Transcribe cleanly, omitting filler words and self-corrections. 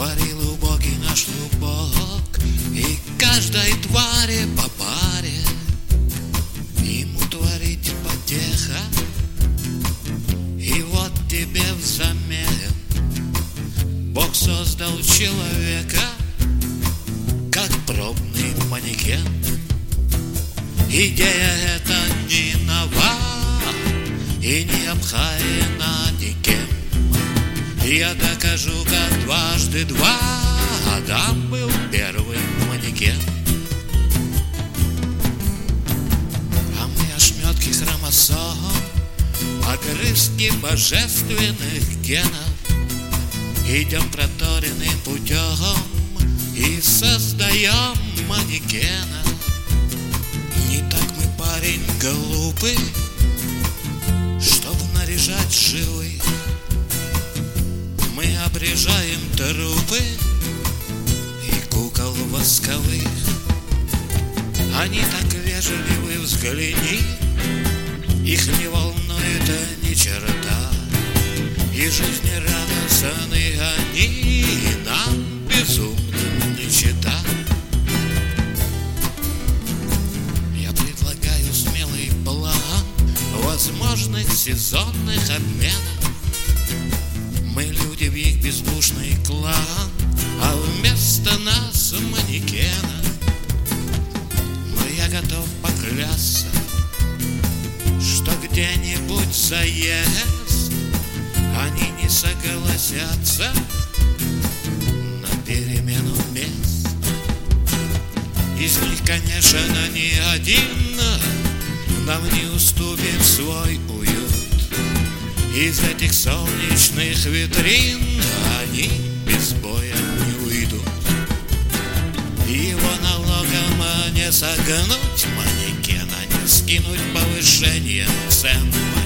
Творил убогий наш лубок, и каждой твари по паре ему творить потеха. И вот тебе взамен Бог создал человека, как пробный манекен. Идея эта не нова и не обхаяна никем. Я докажу, как дважды два Адам был первый манекен. А мы ошметки хромосом, огрызки божественных генов, идем проторенным путем и создаем манекена. Не так мы, парень, глупый, чтобы наряжать живых. Мы обрежаем трупы и кукол восковых. Они так вежливы, взгляни, их не волнует ни черта. И жизнерадостны они, и нам безумным не чета. Я предлагаю смелый план возможных сезонных обменов. Мы люди в их бездушный клан, а вместо нас манекена. Но я готов поклясться, что где-нибудь заезд они не согласятся на перемену мест. Из них, конечно, ни один нам не уступит свой уют. Из этих солнечных витрин они без боя не уйдут. Его налогом не согнуть манекена, не скинуть повышение цен.